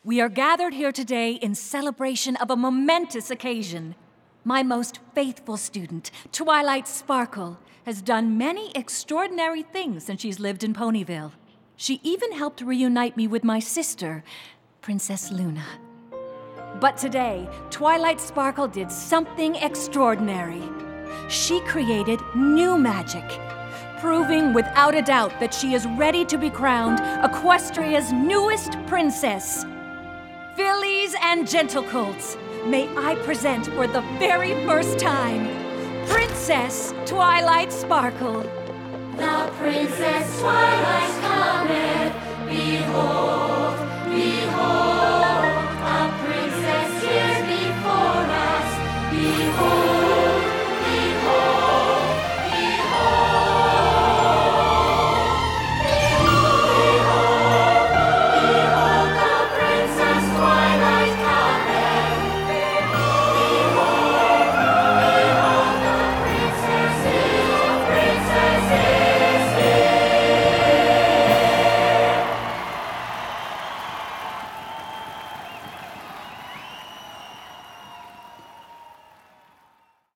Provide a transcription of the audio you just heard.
We are gathered here today in celebration of a momentous occasion. My most faithful student, Twilight Sparkle, has done many extraordinary things since she's lived in Ponyville. She even helped reunite me with my sister, Princess Luna. But today, Twilight Sparkle did something extraordinary. She created new magic, proving without a doubt that she is ready to be crowned Equestria's newest princess. Fillies and gentlecolts, may I present for the very first time, Princess Twilight Sparkle. The Princess Twilight cometh, behold, behold.